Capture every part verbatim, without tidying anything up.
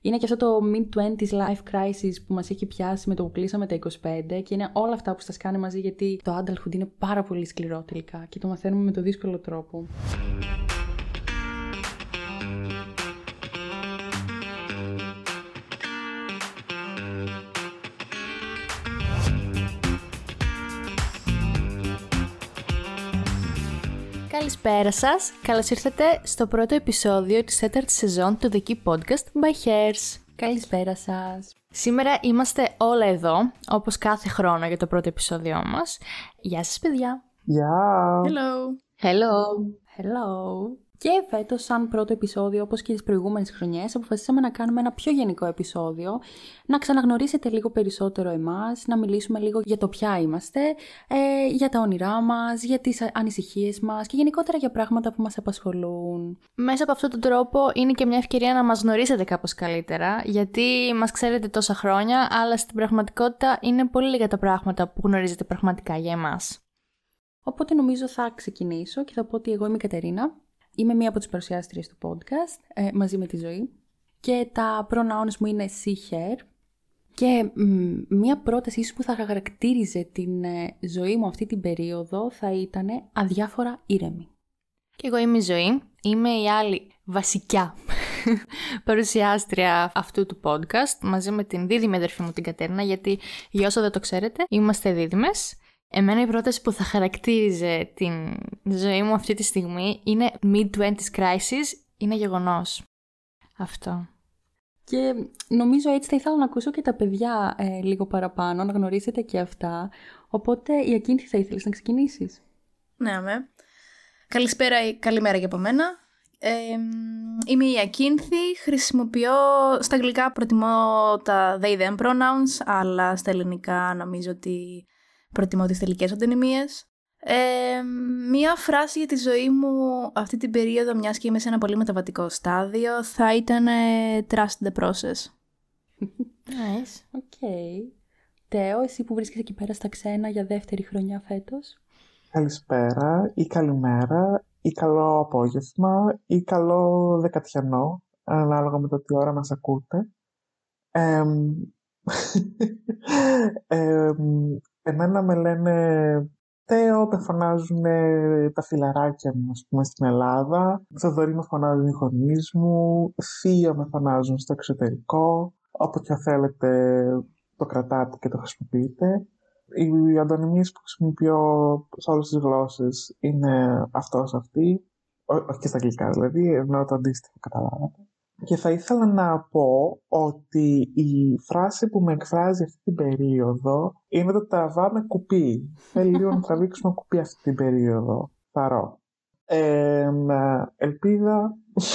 Είναι και αυτό το mid-twenties life crisis που μας έχει πιάσει με το που κλείσαμε τα είκοσι πέντε και είναι όλα αυτά που σας κάνει μαζί, γιατί το adulthood είναι πάρα πολύ σκληρό τελικά και το μαθαίνουμε με το δύσκολο τρόπο. Καλησπέρα σας, καλώς ήρθατε στο πρώτο επεισόδιο της τέταρτης σεζόν του The Key Podcast by Hairs. Καλησπέρα σας. Σήμερα είμαστε όλα εδώ, όπως κάθε χρόνο για το πρώτο επεισόδιό μας. Γεια σας παιδιά. Γεια. Hello. Hello. Hello. Και φέτος, σαν πρώτο επεισόδιο, όπως και τις προηγούμενες χρονιές, αποφασίσαμε να κάνουμε ένα πιο γενικό επεισόδιο, να ξαναγνωρίσετε λίγο περισσότερο εμάς, να μιλήσουμε λίγο για το ποια είμαστε, ε, για τα όνειρά μας, για τις ανησυχίες μας και γενικότερα για πράγματα που μας απασχολούν. Μέσα από αυτόν τον τρόπο είναι και μια ευκαιρία να μας γνωρίσετε κάπως καλύτερα, γιατί μας ξέρετε τόσα χρόνια, αλλά στην πραγματικότητα είναι πολύ λίγα τα πράγματα που γνωρίζετε πραγματικά για εμάς. Οπότε νομίζω θα ξεκινήσω και θα πω ότι εγώ είμαι η Κατερίνα. Είμαι μία από τις παρουσιάστριες του podcast, ε, μαζί με τη Ζωή. Και τα pronouns μου είναι she, her. Και μ, μία πρόταση ίσως που θα χαρακτήριζε την ε, ζωή μου αυτή την περίοδο θα ήταν αδιάφορα ήρεμη. Και εγώ είμαι η Ζωή. Είμαι η άλλη βασικιά παρουσιάστρια αυτού του podcast, μαζί με την δίδυμη αδερφή μου την Κατερίνα, γιατί για όσο δεν το ξέρετε, είμαστε δίδυμες. Εμένα η πρόταση που θα χαρακτήριζε την ζωή μου αυτή τη στιγμή είναι mid-twenties crisis, είναι γεγονός. Αυτό. Και νομίζω έτσι θα ήθελα να ακούσω και τα παιδιά ε, λίγο παραπάνω, να γνωρίσετε και αυτά. Οπότε η Ακίνθη, θα ήθελες να ξεκινήσεις? Ναι, αμέ. Καλησπέρα ή καλημέρα και από μένα. Ε, είμαι η Ακίνθη, χρησιμοποιώ στα αγγλικά, προτιμώ τα they them pronouns, αλλά στα ελληνικά νομίζω ότι προτιμώ τις τελικές οντονυμίες. Ε, μία φράση για τη ζωή μου αυτή την περίοδο, μιας και είμαι σε ένα πολύ μεταβατικό στάδιο, θα ήταν ε, trust the process. Nice, οκ. Okay. Τέο, εσύ που βρίσκεσαι εκεί πέρα στα ξένα για δεύτερη χρονιά φέτος? Καλησπέρα ή καλημέρα ή καλό απόγευμα ή καλό δεκατιανό, ανάλογα με το τι ώρα μας ακούτε. Ε, ε, Εμένα με λένε Τέο, με φωνάζουν τα φιλαράκια μου, ας πούμε, στην Ελλάδα. Θοδωρή με φωνάζουν οι γονείς μου. Θείο με φωνάζουν στο εξωτερικό. Όποτε θέλετε το κρατάτε και το χρησιμοποιείτε. Οι αντωνυμίες που χρησιμοποιώ σε όλες τις γλώσσες είναι αυτός, αυτή. Όχι και στα αγγλικά δηλαδή, ενώ το αντίστοιχο καταλάβατε. Και θα ήθελα να πω ότι η φράση που με εκφράζει αυτή την περίοδο είναι το τραβάμε κουπί. Θέλει λίγο να τραβήξουμε κουπί αυτή την περίοδο. Θαρώ. Ε, ελπίδα.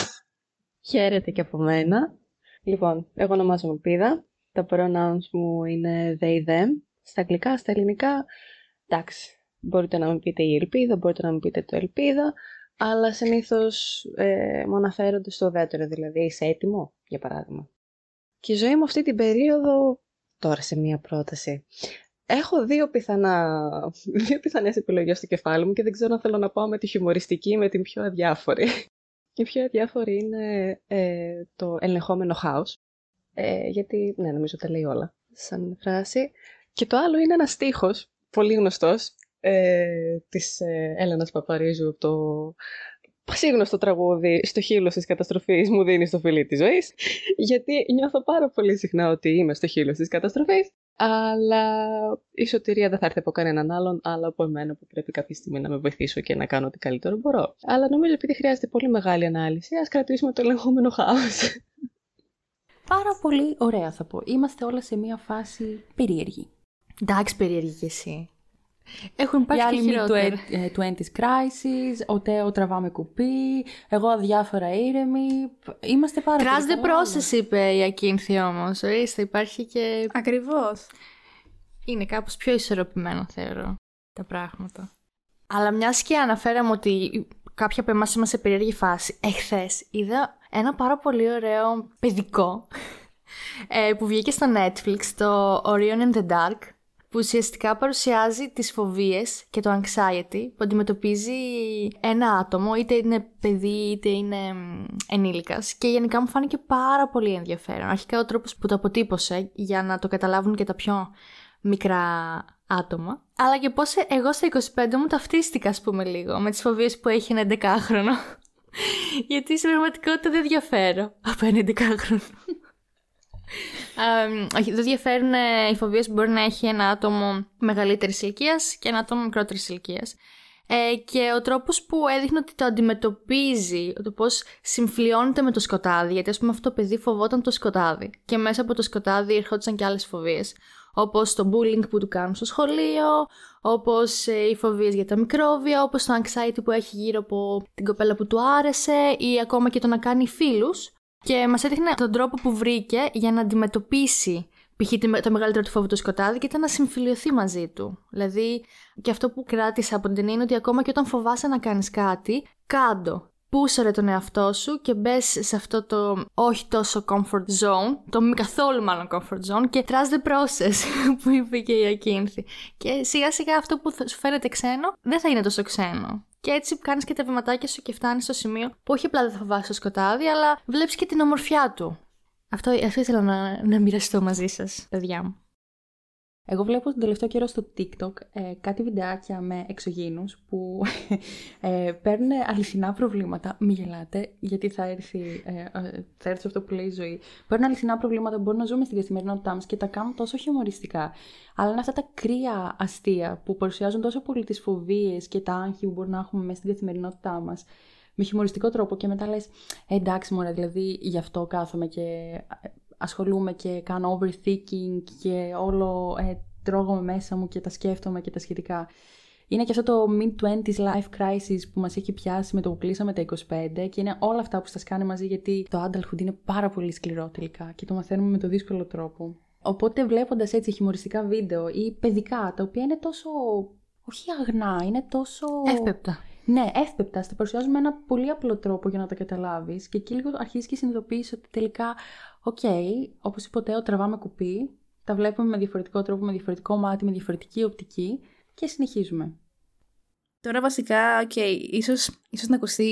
Χαίρετε και από μένα. Λοιπόν, εγώ ονομάζομαι Ελπίδα. Τα pronouns μου είναι they, them. Στα αγγλικά, στα ελληνικά, εντάξει. Μπορείτε να μου πείτε η Ελπίδα, μπορείτε να μου πείτε το Ελπίδα. Αλλά συνήθως ε, μου αναφέρονται στο ουδέτερο, δηλαδή είσαι έτοιμο, για παράδειγμα. Και η ζωή μου αυτή την περίοδο, τώρα σε μία πρόταση, έχω δύο, πιθανά, δύο πιθανές επιλογές στο κεφάλι μου και δεν ξέρω αν θέλω να πάω με τη χιουμοριστική ή με την πιο αδιάφορη. Η πιο αδιάφορη είναι ε, το ελεγχόμενο χάος, ε, γιατί ναι, νομίζω τα λέει όλα σαν φράση. Και το άλλο είναι ένας στίχος, πολύ γνωστός, Ε, της ε, Έλενας Παπαρίζου, το πασίγνωστο τραγούδι «Στο χείλος της καταστροφής μου δίνει το φιλί της ζωής», γιατί νιώθω πάρα πολύ συχνά ότι είμαι στο χείλος της καταστροφής, αλλά η σωτηρία δεν θα έρθει από κανέναν άλλον, αλλά από εμένα που πρέπει κάποια στιγμή να με βοηθήσω και να κάνω ό,τι καλύτερο μπορώ. Αλλά νομίζω επειδή χρειάζεται πολύ μεγάλη ανάλυση, ας κρατήσουμε το ελεγχόμενο χάος. Πάρα πολύ ωραία θα πω. Είμαστε όλα σε μια φάση περίεργη. Εντάξει, περίεργη κι εσύ. Έχουν υπάρξει και χειρότερα. mid-twenties crisis, ο Τέο τραβάμε κουπί, εγώ αδιάφορα ήρεμη. Είμαστε πάρα πολύ. Trust the process, είπε η Ακίνθη όμως. Ορίστε, υπάρχει και. Ακριβώς. Είναι κάπως πιο ισορροπημένο, θεωρώ, τα πράγματα. Αλλά μιας και αναφέραμε ότι κάποια από εμάς είμαστε σε περίεργη φάση, εχθές είδα ένα πάρα πολύ ωραίο παιδικό ε, που βγήκε στο Netflix, το Orion in the Dark, που ουσιαστικά παρουσιάζει τις φοβίες και το anxiety που αντιμετωπίζει ένα άτομο, είτε είναι παιδί είτε είναι ενήλικας, και γενικά μου φάνηκε πάρα πολύ ενδιαφέρον. Αρχικά ο τρόπος που το αποτύπωσε για να το καταλάβουν και τα πιο μικρά άτομα, αλλά και πώς εγώ στα είκοσι πέντε μου ταυτίστηκα, ας πούμε, λίγο με τις φοβίες που έχει ένα έντεκάχρονο. Γιατί στην πραγματικότητα δεν διαφέρω από ένα έντεκάχρονο. Um, όχι, δεν διαφέρουν οι φοβίες που μπορεί να έχει ένα άτομο μεγαλύτερης ηλικίας και ένα άτομο μικρότερης ηλικίας. Ε, και ο τρόπος που έδειχνε ότι το αντιμετωπίζει, το πώς συμφιλιώνεται με το σκοτάδι, γιατί ας πούμε αυτό το παιδί φοβόταν το σκοτάδι και μέσα από το σκοτάδι ερχόντουσαν και άλλες φοβίες, όπως το bullying που του κάνουν στο σχολείο, όπως ε, οι φοβίες για τα μικρόβια, όπως το anxiety που έχει γύρω από την κοπέλα που του άρεσε ή ακόμα και το να κάνει φίλους. Και μας έδειχνε τον τρόπο που βρήκε για να αντιμετωπίσει π.χ. το μεγαλύτερο του φόβο του σκοτάδι και ήταν να συμφιλειωθεί μαζί του. Δηλαδή, και αυτό που κράτησα από την ταινία είναι ότι ακόμα και όταν φοβάσαι να κάνεις κάτι, κάντο. Πούσαρε τον εαυτό σου και μπες σε αυτό το όχι τόσο comfort zone, το μη καθόλου μάλλον comfort zone, και trust the process που είπε και η Ακίνθη. Και σιγά σιγά αυτό που σου φαίνεται ξένο δεν θα είναι τόσο ξένο. Και έτσι κάνεις και τα βηματάκια σου και φτάνεις στο σημείο που όχι απλά δεν θα φοβάσαι το σκοτάδι, αλλά βλέπεις και την ομορφιά του. Αυτό, αυτό ήθελα να, να μοιραστώ μαζί σας, παιδιά μου. Εγώ βλέπω τον τελευταίο καιρό στο TikTok ε, κάτι βιντεάκια με εξωγήινους που ε, παίρνουν αληθινά προβλήματα. Μη γελάτε, γιατί θα έρθει, ε, ε, θα έρθει αυτό που λέει η ζωή. Παίρνουν αληθινά προβλήματα που μπορούμε να ζούμε στην καθημερινότητά μας και τα κάνουν τόσο χιουμοριστικά. Αλλά είναι αυτά τα κρύα αστεία που παρουσιάζουν τόσο πολύ τις φοβίες και τα άγχη που μπορούμε να έχουμε μέσα στην καθημερινότητά μας. Με χιουμοριστικό τρόπο και μετά λες, ε, εντάξει μωρέ, δηλαδή γι' αυτό κάθομαι και ασχολούμαι και κάνω overthinking και όλο ε, τρώγομαι μέσα μου και τα σκέφτομαι και τα σχετικά. Είναι και αυτό το mid twenties life crisis που μας έχει πιάσει με το που κλείσαμε τα είκοσι πέντε και είναι όλα αυτά που σας κάνει μαζί, γιατί το adulthood είναι πάρα πολύ σκληρό τελικά και το μαθαίνουμε με το δύσκολο τρόπο. Οπότε βλέποντας έτσι χιουμοριστικά βίντεο ή παιδικά, τα οποία είναι τόσο, όχι αγνά, είναι τόσο... Εύπεπτα. Ναι, εύπεπτα. Στα παρουσιάζουν με ένα πολύ απλό τρόπο για να τα καταλάβεις και εκεί λίγο αρχίζεις και συνειδητοποιείς ότι τελικά, οκ, okay, όπως είπε ο Τέο, τραβάμε κουπί, τα βλέπουμε με διαφορετικό τρόπο, με διαφορετικό μάτι, με διαφορετική οπτική και συνεχίζουμε. Τώρα βασικά, okay, ίσως, ίσως να ακουστεί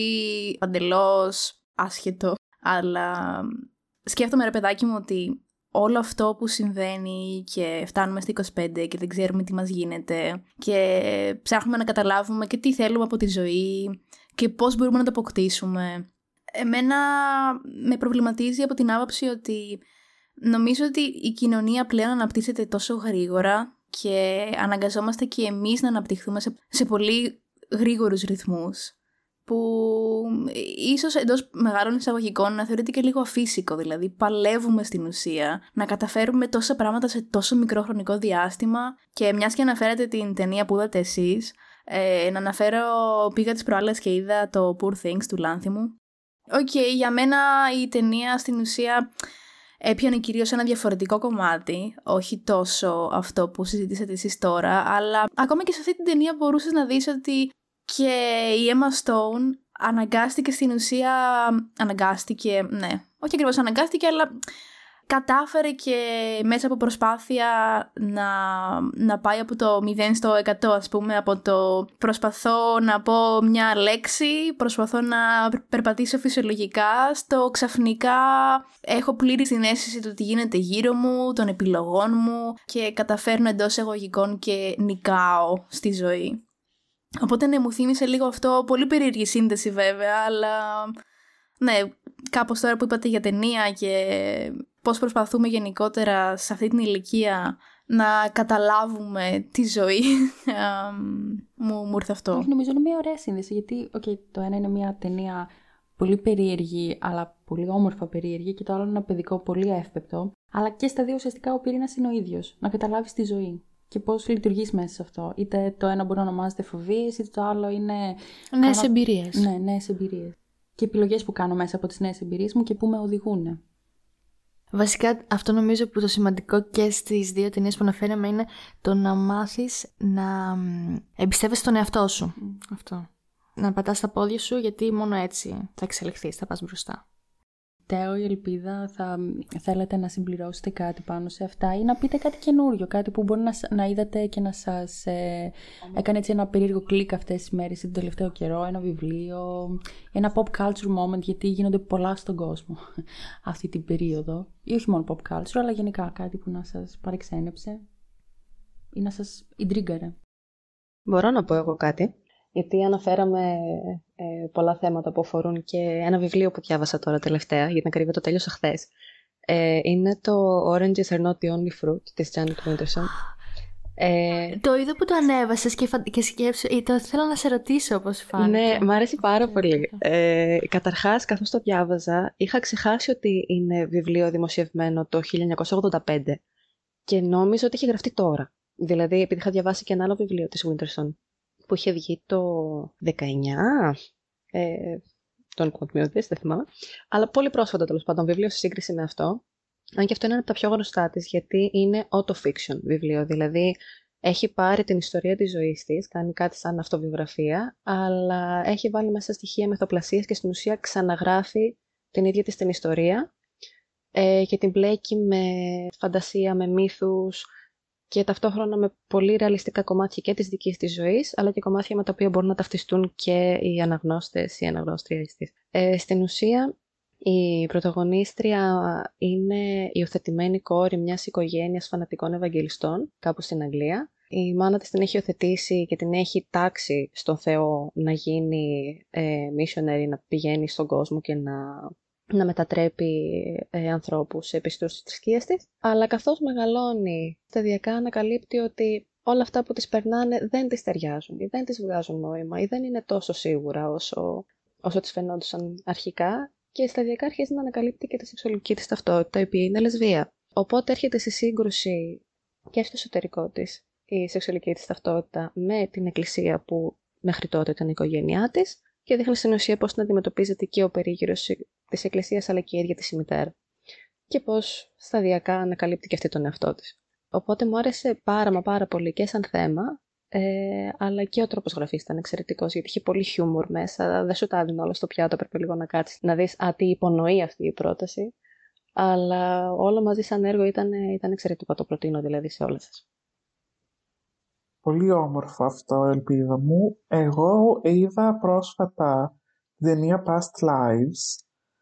παντελώς άσχετο, αλλά σκέφτομαι ρε παιδάκι μου ότι όλο αυτό που συμβαίνει και φτάνουμε στα είκοσι πέντε και δεν ξέρουμε τι μας γίνεται και ψάχνουμε να καταλάβουμε και τι θέλουμε από τη ζωή και πώς μπορούμε να το αποκτήσουμε. Εμένα με προβληματίζει από την άποψη ότι νομίζω ότι η κοινωνία πλέον αναπτύσσεται τόσο γρήγορα και αναγκαζόμαστε και εμείς να αναπτυχθούμε σε, σε πολύ γρήγορους ρυθμούς, που ίσως εντός μεγάλων εισαγωγικών να θεωρείται και λίγο αφύσικο, δηλαδή παλεύουμε στην ουσία να καταφέρουμε τόσα πράγματα σε τόσο μικρό χρονικό διάστημα. Και μιας και αναφέρατε την ταινία που είδατε εσείς, ε, να αναφέρω, πήγα τις προάλλες και είδα το Poor Things του Λάνθιμου. Οκ, okay, για μένα η ταινία στην ουσία έπιανε κυρίως ένα διαφορετικό κομμάτι, όχι τόσο αυτό που συζητήσατε εσείς τώρα, αλλά ακόμα και σε αυτή την ταινία μπορούσες να δεις ότι και η Emma Stone αναγκάστηκε στην ουσία, αναγκάστηκε, ναι, όχι ακριβώς αναγκάστηκε, αλλά κατάφερε και μέσα από προσπάθεια να, να πάει από το μηδέν στο εκατό, ας πούμε, από το προσπαθώ να πω μια λέξη, προσπαθώ να περπατήσω φυσιολογικά, στο ξαφνικά έχω πλήρη συναίσθηση του τι γίνεται γύρω μου, των επιλογών μου και καταφέρνω εντός εγωγικών και νικάω στη ζωή. Οπότε ναι, μου θύμισε λίγο αυτό, πολύ περίεργη σύνδεση βέβαια, αλλά ναι, κάπως τώρα που είπατε για ταινία και πώς προσπαθούμε γενικότερα σε αυτή την ηλικία να καταλάβουμε τη ζωή, μου, μου ήρθε αυτό. Όχι, νομίζω είναι μια ωραία σύνδεση, γιατί okay, το ένα είναι μια ταινία πολύ περίεργη, αλλά πολύ όμορφα περίεργη, και το άλλο είναι ένα παιδικό πολύ εύπεπτο, αλλά και στα δύο ουσιαστικά ο πυρήνας είναι ο ίδιος, να καταλάβεις τη ζωή και πώς λειτουργείς μέσα σε αυτό. Είτε το ένα μπορεί να ονομάζεται φοβίες, είτε το άλλο είναι... Νέες κάνω... εμπειρίες. Ναι, νέες εμπειρίες. Και επιλογές που κάνω μέσα από τις νέες εμπειρίες μου και που με οδηγούν. Βασικά αυτό νομίζω που το σημαντικό και στις δύο ταινίες που αναφέραμε είναι το να μάθεις να εμπιστεύεσαι τον εαυτό σου. Mm. Αυτό. Να πατάς τα πόδια σου, γιατί μόνο έτσι θα εξελιχθείς, θα πας μπροστά. τελευταίο, η Ελπίδα, θα θέλετε να συμπληρώσετε κάτι πάνω σε αυτά ή να πείτε κάτι καινούριο, κάτι που μπορεί να, να είδατε και να σας ε, έκανε έτσι ένα περίεργο κλικ αυτές τις μέρες ή τον τελευταίο καιρό, ένα βιβλίο, ένα pop culture moment, γιατί γίνονται πολλά στον κόσμο αυτή την περίοδο. Ή όχι μόνο pop culture, αλλά γενικά κάτι που να σας παρεξένεψε ή να σας ιντρίγκαρε. Μπορώ να πω εγώ κάτι, γιατί αναφέραμε ε, πολλά θέματα που αφορούν και ένα βιβλίο που διάβασα τώρα τελευταία, για την ακρίβεια το τέλειωσα χθες. Ε, είναι το Oranges are not the only fruit της Janet Winterson. Ε, το είδα που το ανέβασες και, φα... και σκέψω, ή το θέλω να σε ρωτήσω πώς φάνηκε. Ναι, μου αρέσει πάρα πολύ. Ε, καταρχάς, καθώς το διάβαζα, είχα ξεχάσει ότι είναι βιβλίο δημοσιευμένο το χίλια εννιακόσια ογδόντα πέντε και νόμιζα ότι είχε γραφτεί τώρα. Δηλαδή, επειδή είχα διαβάσει και ένα άλλο βιβλίο της Winterson που είχε βγει το δεκαεννιά, ε, τον Quantum, δεν θυμάμαι, αλλά πολύ πρόσφατα τέλος πάντων βιβλίο σε σύγκριση με αυτό. Αν και αυτό είναι ένα από τα πιο γνωστά της, γιατί είναι auto-fiction βιβλίο, δηλαδή έχει πάρει την ιστορία της ζωής της, κάνει κάτι σαν αυτοβιογραφία, αλλά έχει βάλει μέσα στοιχεία μυθοπλασίας και στην ουσία ξαναγράφει την ίδια της την ιστορία ε, και την μπλέκει με φαντασία, με μύθους και ταυτόχρονα με πολύ ρεαλιστικά κομμάτια και της δικής της ζωής, αλλά και κομμάτια με τα οποία μπορούν να ταυτιστούν και οι αναγνώστες ή αναγνώστριες της. Ε, στην ουσία, η πρωταγωνίστρια είναι υιοθετημένη κόρη μιας οικογένειας φανατικών Ευαγγελιστών, κάπου στην Αγγλία. Η μάνα της την έχει υιοθετήσει και την έχει τάξει στον Θεό να γίνει ε, missionary, να πηγαίνει στον κόσμο και να, να μετατρέπει ε, ανθρώπους σε πιστούς της θρησκείας της. Αλλά καθώς μεγαλώνει, σταδιακά ανακαλύπτει ότι όλα αυτά που της περνάνε δεν της ταιριάζουν ή δεν της βγάζουν νόημα ή δεν είναι τόσο σίγουρα όσο, όσο της φαινόντουσαν αρχικά. Και σταδιακά αρχίζει να ανακαλύπτει και τη σεξουαλική της ταυτότητα, η οποία είναι λεσβία. Οπότε έρχεται σε σύγκρουση και στο εσωτερικό της η σεξουαλική της ταυτότητα με την εκκλησία που μέχρι τότε ήταν η οικογένειά της και δείχνει στην ουσία πώς να αντιμετωπίζεται και ο περίγυρος της εκκλησίας αλλά και η ίδια της η μητέρα. Και πώς σταδιακά ανακαλύπτει και αυτή τον εαυτό της. Οπότε μου άρεσε πάρα μα πάρα πολύ και σαν θέμα. Ε, αλλά και ο τρόπος γραφής ήταν εξαιρετικός, γιατί είχε πολύ χιούμορ μέσα. Δεν σου τα έδινε όλα στο πιάτο, έπρεπε λίγο να κάτσεις να δεις α, τι υπονοεί αυτή η πρόταση. Αλλά όλο μαζί σαν έργο ήταν, ήταν εξαιρετικό, το προτείνω δηλαδή σε όλες σας. Πολύ όμορφο αυτό, Ελπίδα μου. Εγώ είδα πρόσφατα την ταινία Past Lives,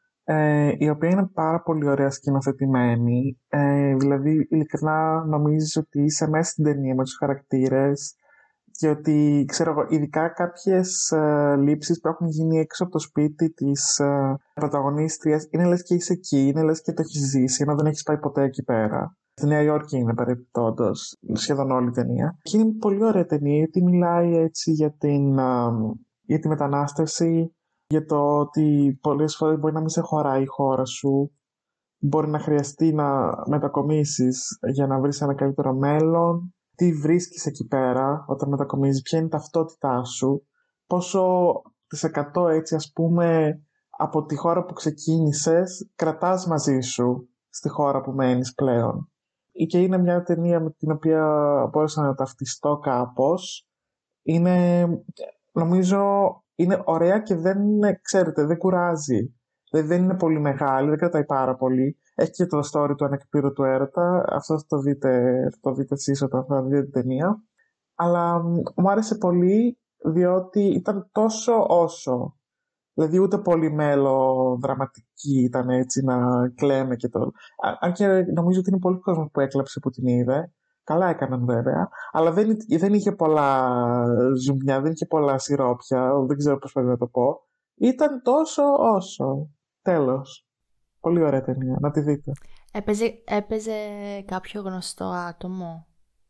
ε, η οποία είναι πάρα πολύ ωραία σκηνοθετημένη. Ε, δηλαδή, ειλικρινά νομίζεις ότι είσαι μέσα στην ταινία με τους χαρακτήρες και ότι, ξέρω εγώ, ειδικά κάποιες ε, λήψεις που έχουν γίνει έξω από το σπίτι της ε, πρωταγωνίστριας, είναι λες και είσαι εκεί, είναι λες και το έχεις ζήσει, ενώ δεν έχεις πάει ποτέ εκεί πέρα. Στη Νέα Υόρκη είναι παρεπιπτόντως, σχεδόν όλη η ταινία. Και είναι πολύ ωραία ταινία, γιατί μιλάει έτσι για, την, ε, για τη μετανάστευση, για το ότι πολλές φορές μπορεί να μην σε χωράει η χώρα σου, μπορεί να χρειαστεί να μετακομίσεις για να βρεις ένα καλύτερο μέλλον. Τι βρίσκεις εκεί πέρα όταν μετακομίζεις, ποια είναι η ταυτότητά σου, πόσο τις εκατό έτσι ας πούμε από τη χώρα που ξεκίνησες κρατάς μαζί σου στη χώρα που μένεις πλέον. Και είναι μια ταινία με την οποία μπόρεσα να ταυτιστώ κάπως. Είναι, νομίζω, είναι ωραία και δεν, ξέρετε, δεν κουράζει. Δεν είναι πολύ μεγάλη, δεν κρατάει πάρα πολύ. Έχει και το story του ανεκπλήρωτου έρωτα. Αυτό θα το δείτε, θα το δείτε εσείς όταν θα δείτε την ταινία. Αλλά μου άρεσε πολύ διότι ήταν τόσο όσο. Δηλαδή ούτε πολύ μελοδραματική ήταν έτσι να κλαίμε και το. Αν και νομίζω ότι είναι πολλοί κόσμος που έκλαψε που την είδε. Καλά έκαναν βέβαια. Αλλά δεν, δεν είχε πολλά ζουμιά, δεν είχε πολλά σιρόπια. Δεν ξέρω πώς πρέπει να το πω. Ήταν τόσο όσο. Τέλος. Πολύ ωραία ταινία. Να τη δείτε. Έπαιζε, έπαιζε κάποιο γνωστό άτομο.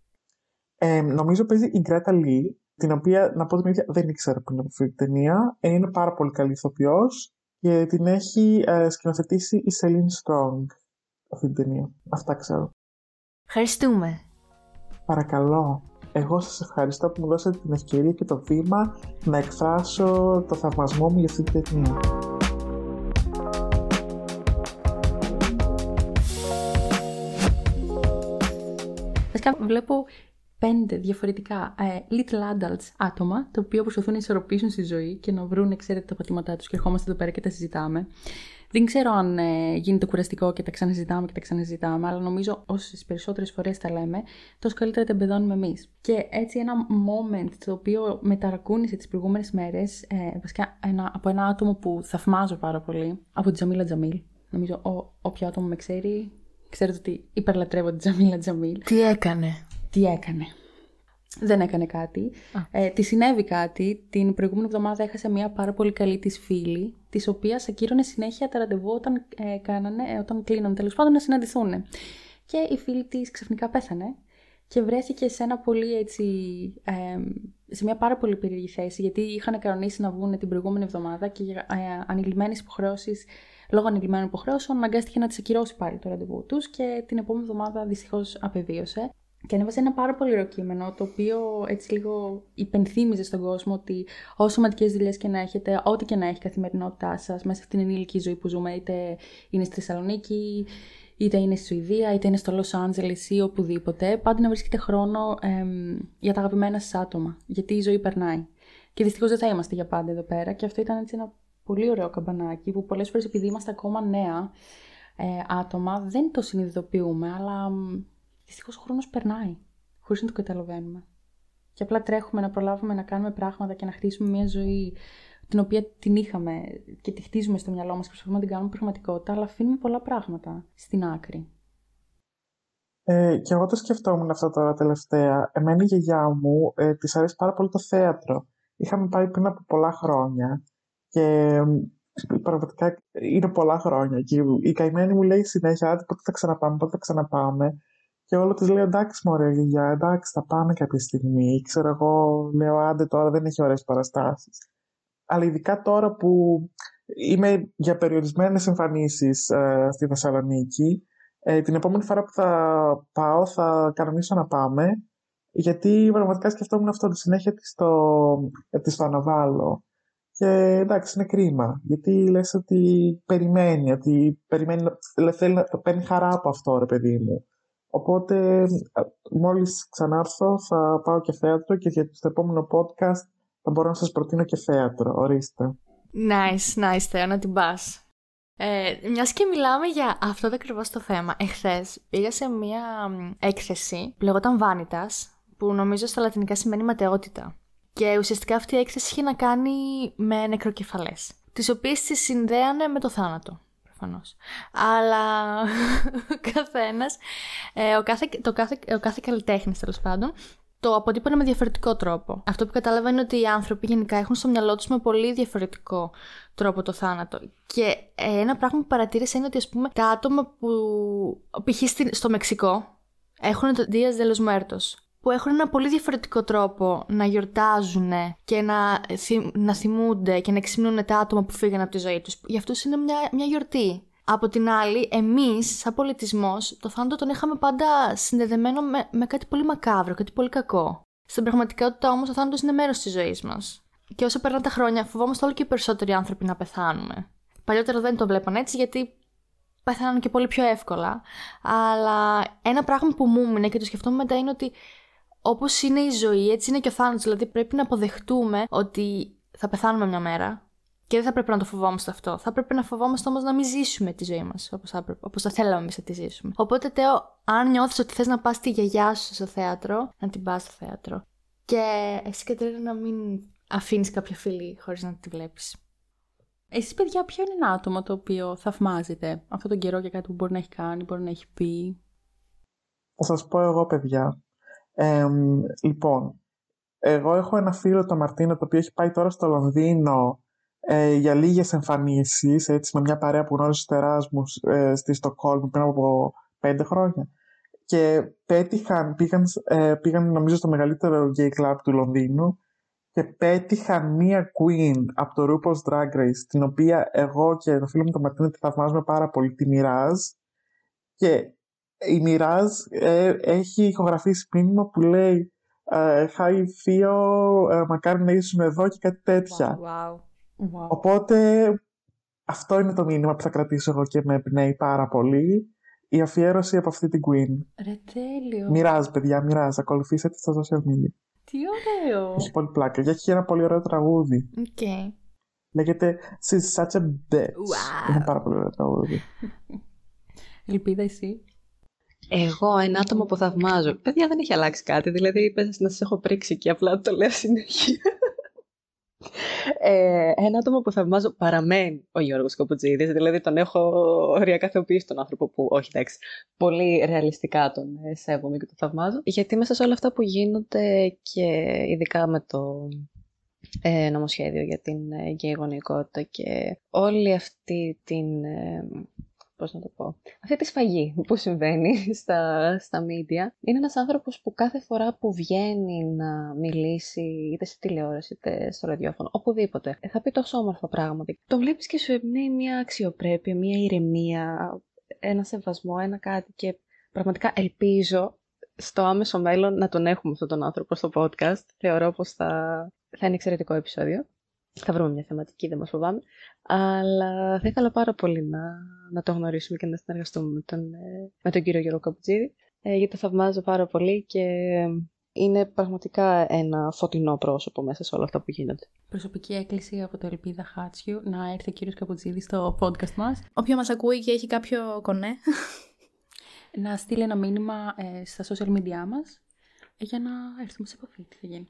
Ε, νομίζω παίζει η Γκρέτα Λι, την οποία, να πω την ίδια, δεν ήξερα που είναι από αυτή την ταινία. Ε, είναι πάρα πολύ καλή ηθοποιός και την έχει ε, σκηνοθετήσει η Celine Strong αυτή την ταινία. Αυτά ξέρω. Ευχαριστούμε. Παρακαλώ. Εγώ σας ευχαριστώ που μου δώσατε την ευκαιρία και το βήμα να εκφράσω το θαυμασμό μου για αυτή την ταινία. Βλέπω πέντε διαφορετικά ε, little adults άτομα, τα οποία προσπαθούν να ισορροπήσουν στη ζωή και να βρουν, ξέρετε, τα πατήματά τους και ερχόμαστε εδώ πέρα και τα συζητάμε. Δεν ξέρω αν ε, γίνεται κουραστικό και τα ξαναζητάμε και τα ξαναζητάμε, αλλά νομίζω όσες περισσότερες φορές τα λέμε, τόσο καλύτερα τα εμπεδώνουμε εμείς. Και έτσι ένα moment το οποίο με ταρακούνησε τις προηγούμενες μέρες, ε, βασικά ένα, από ένα άτομο που θαυμάζω πάρα πολύ, από τη Τζαμίλα Τζαμίλ. Νομίζω ό, όποιο άτομο με ξέρει, ξέρετε ότι υπερλατρεύω τη Τζαμίλα Τζαμίλ. Τι έκανε? Τι έκανε? Δεν έκανε κάτι. Ε, τη συνέβη κάτι. Την προηγούμενη εβδομάδα έχασε μια πάρα πολύ καλή της φίλη, της οποίας ακύρωνε συνέχεια τα ραντεβού όταν, ε, κάνανε, ε, όταν κλείναν τέλος πάντων να συναντηθούν. Και η φίλη της ξαφνικά πέθανε και βρέθηκε σε ένα πολύ έτσι, ε, σε μια πάρα πολύ περίεργη θέση, γιατί είχαν κανονίσει να βγουν την προηγούμενη εβδομάδα και για ε, ανηλυμένες υποχρεώσεις, λόγω ανηλυμένων υποχρεώσεων, αναγκάστηκε να τις ακυρώσει πάλι το ραντεβού τους και την επόμενη εβδομάδα δυστυχώς απεβίωσε. Και ανέβασε ένα πάρα πολύ ωραίο κείμενο, το οποίο έτσι λίγο υπενθύμιζε στον κόσμο ότι όσο σωματικές δουλειές και να έχετε, ό,τι και να έχει η καθημερινότητά σας, μέσα στην ενήλικη ζωή που ζούμε, είτε είναι στη Θεσσαλονίκη, είτε είναι στη Σουηδία, είτε είναι στο Λος Άντζελες ή οπουδήποτε, πάντα να βρίσκετε χρόνο εμ, για τα αγαπημένα σας άτομα, γιατί η ζωή περνάει. Και δυστυχώς δεν θα είμαστε για πάντα εδώ πέρα, και αυτό ήταν έτσι ένα πολύ ωραίο καμπανάκι που πολλές φορές, επειδή είμαστε ακόμα νέα ε, άτομα, δεν το συνειδητοποιούμε, αλλά δυστυχώς ο χρόνος περνάει, χωρίς να το καταλαβαίνουμε. Και απλά τρέχουμε να προλάβουμε να κάνουμε πράγματα και να χτίσουμε μια ζωή την οποία την είχαμε και τη χτίζουμε στο μυαλό μας και προσπαθούμε να την κάνουμε πραγματικότητα, αλλά αφήνουμε πολλά πράγματα στην άκρη. Ε, και εγώ το σκεφτόμουν αυτό τώρα τελευταία. Εμένα η γιαγιά μου ε, της αρέσει πάρα πολύ το θέατρο. Είχαμε πάει πριν από πολλά χρόνια και ε, πραγματικά είναι πολλά χρόνια. Και η καημένη μου λέει συνέχεια: άντε, πότε θα ξαναπάμε, πότε θα ξαναπάμε. Και όλο της λέω: εντάξει, μωρέ γιαγιά, εντάξει, θα πάμε κάποια στιγμή. Ξέρω εγώ, λέω: άντε, τώρα δεν έχει ωραίες παραστάσεις. Αλλά ειδικά τώρα που είμαι για περιορισμένες εμφανίσεις ε, στη Θεσσαλονίκη, ε, την επόμενη φορά που θα πάω θα κανονίσω να πάμε, γιατί πραγματικά σκεφτόμουν αυτό τη συνέχεια της το, ε, της το αναβάλω. Και εντάξει, είναι κρίμα, γιατί λες ότι περιμένει, ότι περιμένει, θέλει να παίρνει χαρά από αυτό, ρε παιδί μου. Οπότε μόλις ξανάρθω θα πάω και θέατρο, και για το επόμενο podcast θα μπορώ να σας προτείνω και θέατρο. Ορίστε. Nice, nice, Θεό, να την πας. Ε, μιας και μιλάμε για αυτό το ακριβώς το θέμα. Εχθές πήγα σε μια έκθεση που λεγόταν Vanitas, που νομίζω στα λατινικά σημαίνει ματαιότητα. Και ουσιαστικά αυτή η έκθεση είχε να κάνει με νεκροκεφαλές, τις οποίες τις συνδέανε με το θάνατο. Προφανώς. Αλλά ο καθένας, ε, ο, κάθε, το κάθε, ο κάθε καλλιτέχνης τέλος πάντων, το αποτύπωνε με διαφορετικό τρόπο. Αυτό που κατάλαβα είναι ότι οι άνθρωποι γενικά έχουν στο μυαλό τους με πολύ διαφορετικό τρόπο το θάνατο. Και ένα πράγμα που παρατήρησα είναι ότι, ας πούμε, τα άτομα που π.χ. στο Μεξικό έχουν το Días de los Muertos, που έχουν ένα πολύ διαφορετικό τρόπο να γιορτάζουν και να, θυμ, να θυμούνται και να ξυμνούν τα άτομα που φύγανε από τη ζωή τους. Για αυτούς είναι μια, μια γιορτή. Από την άλλη, εμείς, σαν πολιτισμός, το θάνατο τον είχαμε πάντα συνδεδεμένο με, με κάτι πολύ μακάβρο, κάτι πολύ κακό. Στην πραγματικότητα όμως, ο θάνατος είναι μέρος της ζωής μας. Και όσο περνάνε τα χρόνια, φοβόμαστε όλο και οι περισσότεροι άνθρωποι να πεθάνουμε. Παλιότερα δεν το βλέπαν έτσι, γιατί πεθάνουν και πολύ πιο εύκολα. Αλλά ένα πράγμα που μου έμεινε και το σκεφτόμουν μετά είναι ότι όπως είναι η ζωή, έτσι είναι και ο θάνατος. Δηλαδή, πρέπει να αποδεχτούμε ότι θα πεθάνουμε μια μέρα. Και δεν θα πρέπει να το φοβόμαστε αυτό. Θα πρέπει να φοβόμαστε όμως να μην ζήσουμε τη ζωή μας όπως θα, όπως θα θέλαμε εμείς να τη ζήσουμε. Οπότε, Τέο, αν νιώθεις ότι θες να πας τη γιαγιά σου στο θέατρο, να την πας στο θέατρο. Και εσύ, Κατερίνα, να μην αφήνεις κάποια φίλη χωρίς να τη βλέπεις. Εσείς, παιδιά, ποιο είναι ένα άτομο το οποίο θαυμάζετε αυτόν τον καιρό για κάτι που μπορεί να έχει κάνει, μπορεί να έχει πει? Θα σας πω εγώ, παιδιά. Ε, λοιπόν, εγώ έχω ένα φίλο, τον Μαρτίνο, το οποίο έχει πάει τώρα στο Λονδίνο ε, για λίγες εμφανίσεις, έτσι, με μια παρέα που γνώρισε στο Εράσμους ε, στη Στοκχόλμη πριν από πέντε χρόνια. Και πέτυχαν, πήγαν, ε, πήγαν νομίζω στο μεγαλύτερο gay club του Λονδίνου και πέτυχαν μία queen από το RuPaul's Drag Race, την οποία εγώ και το φίλο μου τον Μαρτίνο τη θαυμάζουμε πάρα πολύ, τη Μιράζ. Και η Μιράζ ε, έχει ηχογραφήσει μήνυμα που λέει ε, «Hi Θείο, ε, μακάρι να ήσουν εδώ» και κάτι τέτοια. Wow. Wow. Οπότε αυτό είναι το μήνυμα που θα κρατήσω εγώ και με εμπνέει πάρα πολύ. Η αφιέρωση από αυτή την Queen. Ρε, τέλειο. Μοιράζει, παιδιά, μοιράζει. Ακολουθήστε τη στα social media. Τι ωραίο. Έχει πολύ πλάκα. Και έχει ένα πολύ ωραίο τραγούδι. Okay. Λέγεται She's Such a Bitch. Wow. Είναι πάρα πολύ ωραίο τραγούδι. Ελπίδα, εσύ. Εγώ, ένα άτομο που θαυμάζω. Παιδιά, δεν έχει αλλάξει κάτι. Δηλαδή, πες να σας έχω πρίξει και απλά το λέω συνέχεια. Ε, ένα άτομο που θαυμάζω παραμένει ο Γιώργος Καπουτζίδης. Δηλαδή, τον έχω ωριακά θεοποιήσει τον άνθρωπο που, όχι εντάξει, πολύ ρεαλιστικά τον ε, σέβομαι και τον θαυμάζω. Γιατί μέσα σε όλα αυτά που γίνονται και ειδικά με το ε, νομοσχέδιο για την ε, γκέι γονεϊκότητα και όλη αυτή την... Ε, πώς να το πω, αυτή τη σφαγή που συμβαίνει στα, στα media, είναι ένας άνθρωπος που κάθε φορά που βγαίνει να μιλήσει είτε στη τηλεόραση είτε στο ραδιόφωνο, οπουδήποτε, θα πει τόσο όμορφα πράγματα. Το βλέπεις και σου εμπνέει μια αξιοπρέπεια, μια ηρεμία, ένα σεβασμό, ένα κάτι και πραγματικά ελπίζω στο άμεσο μέλλον να τον έχουμε αυτόν τον άνθρωπο στο podcast. Θεωρώ πως θα, θα είναι εξαιρετικό επεισόδιο. Θα βρούμε μια θεματική, δεν μας φοβάμαι. Αλλά θα ήθελα πάρα πολύ να, να το γνωρίσουμε και να συνεργαστούμε με τον, με τον κύριο Γιώργο Καπουτζίδη, ε, γιατί το θαυμάζω πάρα πολύ και είναι πραγματικά ένα φωτεινό πρόσωπο μέσα σε όλα αυτά που γίνονται. Προσωπική έκκληση από το Ελπίδα Χάτσιου να έρθει ο κύριος Καπουτζίδης στο podcast μας. Όποιο μας ακούει και έχει κάποιο κονέ. Να στείλει ένα μήνυμα ε, στα social media μας για να έρθουμε σε επαφή. Τι θα γίνει.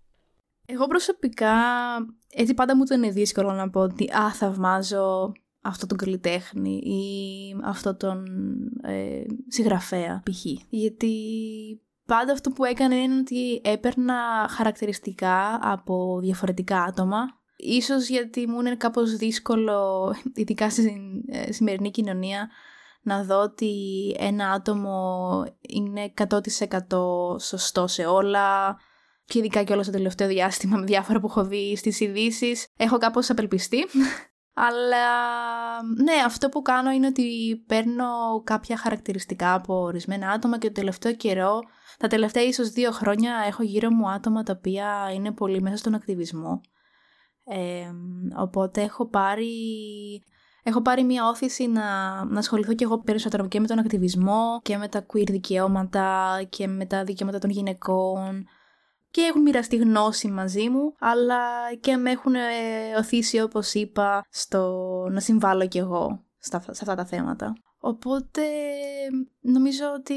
Εγώ προσωπικά, έτσι πάντα μου το είναι δύσκολο να πω ότι α, θαυμάζω αυτό τον καλλιτέχνη ή αυτό τον ε, συγγραφέα π.χ. Γιατί πάντα αυτό που έκανε είναι ότι έπαιρνα χαρακτηριστικά από διαφορετικά άτομα. Ίσως γιατί μου είναι κάπως δύσκολο, ειδικά στη ε, σημερινή κοινωνία, να δω ότι ένα άτομο είναι εκατό τοις εκατό σωστό σε όλα. Και ειδικά και όλο το τελευταίο διάστημα με διάφορα που έχω δει στις ειδήσεις, έχω κάπως απελπιστεί. Αλλά ναι, αυτό που κάνω είναι ότι παίρνω κάποια χαρακτηριστικά από ορισμένα άτομα και το τελευταίο καιρό, τα τελευταία ίσως δύο χρόνια, έχω γύρω μου άτομα τα οποία είναι πολύ μέσα στον ακτιβισμό. Ε, οπότε έχω πάρει... Έχω πάρει μια όθηση να, να ασχοληθώ και εγώ περισσότερο και με τον ακτιβισμό και με τα queer δικαιώματα και με τα δικαιώματα των γυναικών. Και έχουν μοιραστεί γνώση μαζί μου, αλλά και με έχουν οθήσει, όπως είπα, στο να συμβάλλω κι εγώ στα, σε αυτά τα θέματα. Οπότε νομίζω ότι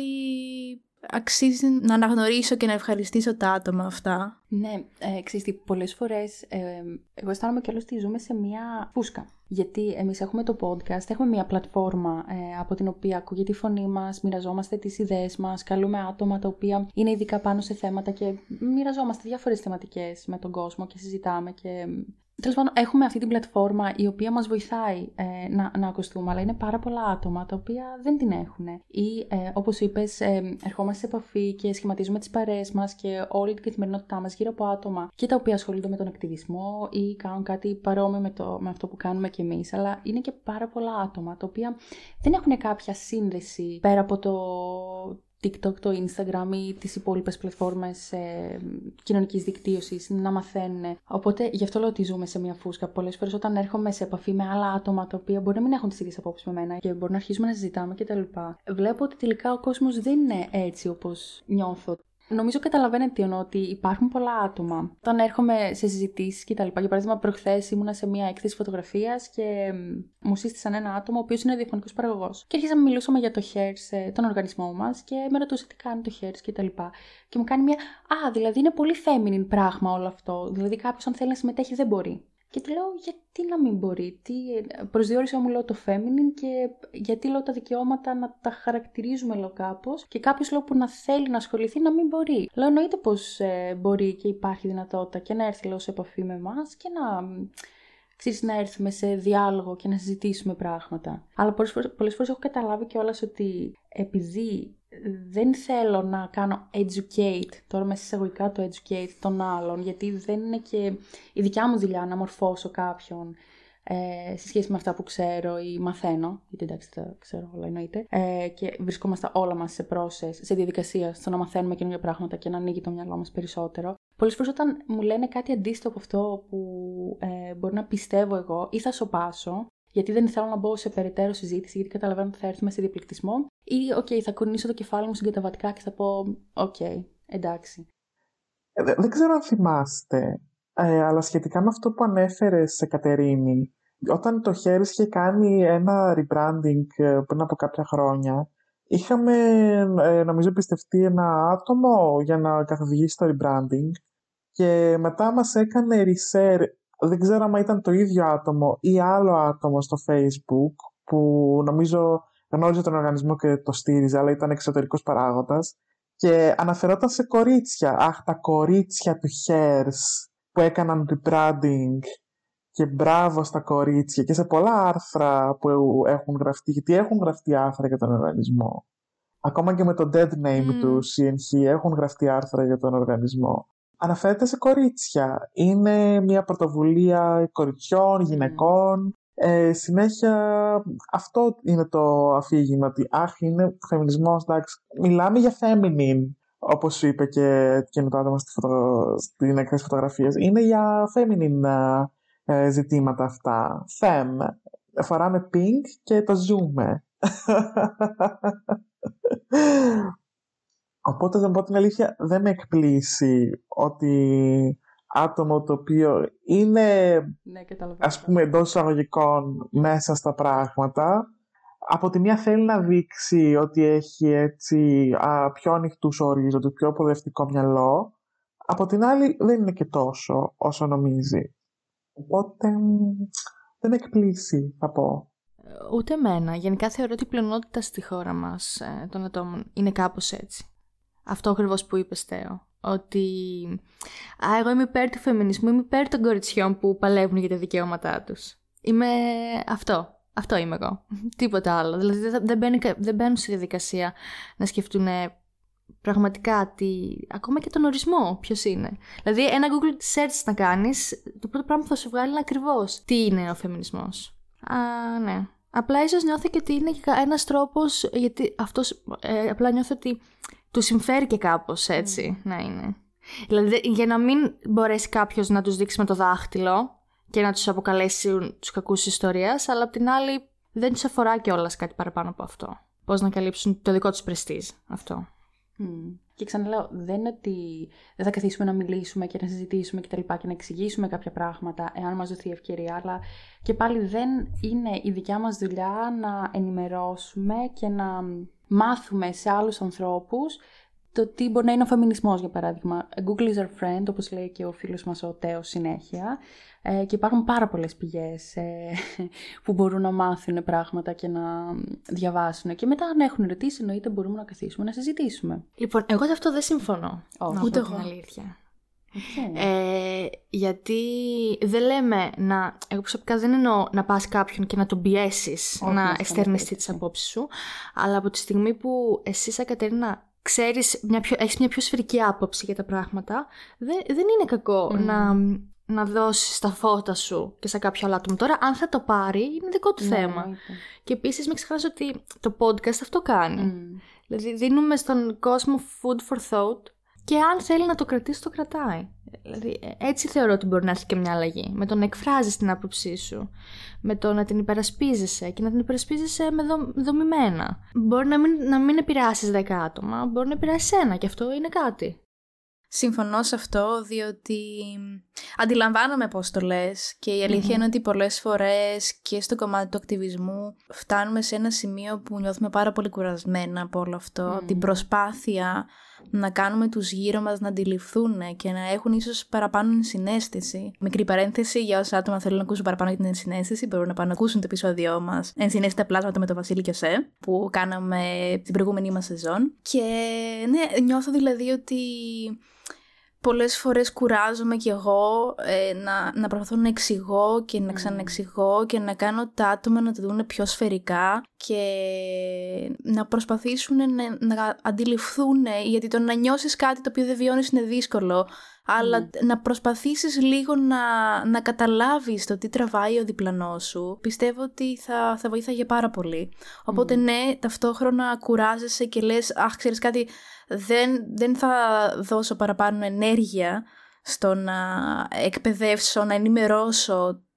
αξίζει να αναγνωρίσω και να ευχαριστήσω τα άτομα αυτά. Ναι, ε, ξέρεις τι, πολλές φορές ε, εγώ αισθάνομαι κιόλας ότι ζούμε σε μια φούσκα. Γιατί εμείς έχουμε το podcast, έχουμε μια πλατφόρμα ε, από την οποία ακούγεται η φωνή μας, μοιραζόμαστε τις ιδέες μας, καλούμε άτομα τα οποία είναι ειδικά πάνω σε θέματα και μοιραζόμαστε διάφορες θεματικές με τον κόσμο και συζητάμε και... Τέλος πάντων, έχουμε αυτή την πλατφόρμα η οποία μας βοηθάει ε, να, να ακουστούμε, αλλά είναι πάρα πολλά άτομα τα οποία δεν την έχουν. Ή, ε, όπως είπες, ε, ερχόμαστε σε επαφή και σχηματίζουμε τις παρέες μας και όλη την καθημερινότητά μας γύρω από άτομα και τα οποία ασχολούνται με τον ακτιβισμό ή κάνουν κάτι παρόμοιο με, το, με αυτό που κάνουμε κι εμείς. Αλλά είναι και πάρα πολλά άτομα τα οποία δεν έχουν κάποια σύνδεση πέρα από το TikTok, το Instagram ή τις υπόλοιπες πλατφόρμες ε, κοινωνικής δικτύωσης να μαθαίνουν. Οπότε γι' αυτό λέω ότι ζούμε σε μια φούσκα. Πολλές φορές όταν έρχομαι σε επαφή με άλλα άτομα τα οποία μπορεί να μην έχουν τις ίδιες απόψεις με μένα και μπορεί να αρχίσουμε να συζητάμε κτλ. Βλέπω ότι τελικά ο κόσμος δεν είναι έτσι όπως νιώθω. Νομίζω καταλαβαίνετε τι εννοώ, ότι υπάρχουν πολλά άτομα. Όταν έρχομαι σε συζητήσεις κτλ. Για παράδειγμα, προχθές ήμουνα σε μια έκθεση φωτογραφίας και μου σύστησαν ένα άτομο ο οποίος είναι διαφωνικός παραγωγός. Και αρχίσαμε να μιλούσαμε για το χέρς, τον οργανισμό μας, και με ρωτούσε τι κάνει το χέρς κτλ. Και μου κάνει μια. Α, δηλαδή είναι πολύ feminine πράγμα όλο αυτό. Δηλαδή κάποιος, αν θέλει να συμμετέχει, δεν μπορεί. Και του λέω, γιατί να μην μπορεί, τι προσδιορίσα μου, λέω, το feminine και γιατί, λέω, τα δικαιώματα να τα χαρακτηρίζουμε, λέω, κάπως και κάποιος, λέω, που να θέλει να ασχοληθεί να μην μπορεί. Λέω, εννοείται πως ε, μπορεί και υπάρχει δυνατότητα και να έρθει, λέω, σε επαφή με εμάς και να, ξέρεις, να έρθουμε σε διάλογο και να συζητήσουμε πράγματα. Αλλά πολλές φορές, πολλές φορές έχω καταλάβει κιόλας ότι επειδή δεν θέλω να κάνω educate, τώρα μέσα εισαγωγικά το educate των άλλων, γιατί δεν είναι και η δικιά μου δουλειά να μορφώσω κάποιον ε, σε σχέση με αυτά που ξέρω ή μαθαίνω, γιατί εντάξει τα ξέρω όλα εννοείται, ε, και βρισκόμαστε όλα μας σε process, σε διαδικασία στο να μαθαίνουμε καινούργια πράγματα και να ανοίγει το μυαλό μας περισσότερο. Πολλές φορές όταν μου λένε κάτι αντίστοιχο από αυτό που ε, μπορεί να πιστεύω εγώ, ή θα σωπάσω, γιατί δεν θέλω να μπω σε περαιτέρω συζήτηση, γιατί καταλαβαίνω ότι θα έρθουμε σε διαπληκτισμό, ή οκ, okay, θα κουνήσω το κεφάλι μου συγκαταβατικά και θα πω οκ, okay, εντάξει. Ε, δεν ξέρω αν θυμάστε, Ε, αλλά σχετικά με αυτό που ανέφερες σε Κατερίνη, όταν το Hairs είχε κάνει ένα rebranding πριν από κάποια χρόνια, είχαμε ε, νομίζω πιστευτεί ένα άτομο για να καθοδηγήσει το rebranding και μετά μας έκανε reshare, δεν ξέρω αν ήταν το ίδιο άτομο ή άλλο άτομο στο Facebook που νομίζω γνώριζε τον οργανισμό και το στήριζε, αλλά ήταν εξωτερικός παράγοντας και αναφερόταν σε κορίτσια. Αχ, τα κορίτσια του Hairs που έκαναν rebranding και μπράβο στα κορίτσια και σε πολλά άρθρα που έχουν γραφτεί, γιατί έχουν γραφτεί άρθρα για τον οργανισμό. Ακόμα και με το dead name mm. του σι εν έιτς έχουν γραφτεί άρθρα για τον οργανισμό. Αναφέρεται σε κορίτσια. Είναι μια πρωτοβουλία κοριτσιών, γυναικών. Mm. Ε, συνέχεια αυτό είναι το αφήγημα, ότι αχ, είναι φεμινισμός, εντάξει. Μιλάμε για feminine, όπως είπε και, και το άτομο στη φωτο, στην έκθεση φωτογραφίας. Είναι για feminine ε, ζητήματα αυτά. Fem. Φοράμε pink και το ζούμε. Οπότε να πω την αλήθεια, δεν με εκπλήσει ότι άτομο το οποίο είναι, ναι, ας πούμε, εντός εισαγωγικών μέσα στα πράγματα, από τη μία θέλει να δείξει ότι έχει έτσι α, πιο ανοιχτούς ορίζοντες, πιο προοδευτικό μυαλό, από την άλλη δεν είναι και τόσο όσο νομίζει. Οπότε δεν με εκπλήσει, θα πω. Ούτε εμένα. Γενικά θεωρώ ότι η πλειονότητα στη χώρα μας ε, των ατόμων είναι κάπως έτσι. Αυτό ακριβώς που είπες, Θέο. Ότι α, εγώ είμαι υπέρ του φεμινισμού, είμαι υπέρ των κοριτσιών που παλεύουν για τα δικαιώματά τους. Είμαι αυτό. Αυτό είμαι εγώ. Τίποτα άλλο. Δηλαδή δεν, δεν, μπαίνει, δεν μπαίνουν στη διαδικασία να σκεφτούν πραγματικά τι, ακόμα και τον ορισμό ποιος είναι. Δηλαδή ένα Google search να κάνεις, το πρώτο πράγμα που θα σου βγάλει είναι ακριβώς τι είναι ο φεμινισμός. Α, ναι. Απλά ίσως νιώθω και ότι είναι ένας τρόπος, γιατί αυτός, ε, απλά νιώθω ότι του συμφέρει και κάπως έτσι mm. να είναι. Δηλαδή για να μην μπορέσει κάποιος να τους δείξει με το δάχτυλο και να τους αποκαλέσει τους κακούς ιστορίας, αλλά απ' την άλλη δεν τους αφορά κιόλας κάτι παραπάνω από αυτό. Πώς να καλύψουν το δικό τους πρεστίζ αυτό. Mm. Και ξαναλέω, δεν είναι ότι δεν θα καθίσουμε να μιλήσουμε και να συζητήσουμε και τα λοιπά και να εξηγήσουμε κάποια πράγματα εάν μας δοθεί ευκαιρία, αλλά και πάλι δεν είναι η δικιά μας δουλειά να ενημερώσουμε και να μάθουμε σε άλλους ανθρώπους το τι μπορεί να είναι ο φεμινισμός, για παράδειγμα. Google is our friend, όπως λέει και ο φίλος μας ο Τέος συνέχεια, ε, και υπάρχουν πάρα πολλές πηγές ε, που μπορούν να μάθουν πράγματα και να διαβάσουν. Και μετά, αν έχουν ερωτήσει, εννοείται μπορούμε να καθίσουμε να συζητήσουμε. Λοιπόν, εγώ σε αυτό δεν συμφωνώ. Oh, ούτε εγώ. Αλήθεια. Okay. Ε, γιατί δεν λέμε να. Εγώ προσωπικά δεν εννοώ να πας κάποιον και να τον πιέσεις oh, να εστερνιστεί τις απόψεις σου, αλλά από τη στιγμή που εσύ, σαν Κατερίνα, ξέρεις, μια πιο, έχεις μια πιο σφαιρική άποψη για τα πράγματα, δεν, δεν είναι κακό mm. να, να δώσεις τα φώτα σου και σε κάποιο άλλο άτομο. Τώρα, αν θα το πάρει, είναι δικό του mm. θέμα. Mm. Και επίσης, μην ξεχνάς ότι το podcast αυτό κάνει. Mm. Δηλαδή, δίνουμε στον κόσμο food for thought και αν θέλει να το κρατήσει, το κρατάει. Δηλαδή, έτσι θεωρώ ότι μπορεί να έρθει και μια αλλαγή. Με το να εκφράζεις την άποψή σου, με το να την υπερασπίζεσαι και να την υπερασπίζεσαι με δο, δομημένα. Μπορεί να μην, να μην επηρεάσεις δέκα άτομα, μπορεί να επηρεάσεις ένα και αυτό είναι κάτι. Συμφωνώ σε αυτό, διότι αντιλαμβάνομαι πώς το λες και η αλήθεια mm-hmm. είναι ότι πολλές φορές και στο κομμάτι του ακτιβισμού φτάνουμε σε ένα σημείο που νιώθουμε πάρα πολύ κουρασμένα από όλο αυτό, mm. την προσπάθεια να κάνουμε τους γύρω μας να αντιληφθούν και να έχουν ίσως παραπάνω ενσυναίσθηση. Μικρή παρένθεση για όσα άτομα θέλουν να ακούσουν παραπάνω για την ενσυναίσθηση, μπορούν να πάνε να ακούσουν το επεισόδιό μας Ενσυναίσθητα πλάσματα με τον Βασίλη και ΣΕ, που κάναμε την προηγούμενη μας σεζόν. Και ναι, νιώθω δηλαδή ότι πολλές φορές κουράζομαι κι εγώ ε, να, να προσπαθώ να εξηγώ και να ξαναεξηγώ και να κάνω τα άτομα να το δουν πιο σφαιρικά και να προσπαθήσουν να, να αντιληφθούν, γιατί το να νιώσεις κάτι το οποίο δεν βιώνεις είναι δύσκολο, αλλά mm. να προσπαθήσεις λίγο να, να καταλάβεις το τι τραβάει ο διπλανός σου, πιστεύω ότι θα, θα βοήθαγε πάρα πολύ. Οπότε mm. ναι, ταυτόχρονα κουράζεσαι και λες, αχ, ξέρεις κάτι, δεν, δεν θα δώσω παραπάνω ενέργεια στο να εκπαιδεύσω, να ενημερώσω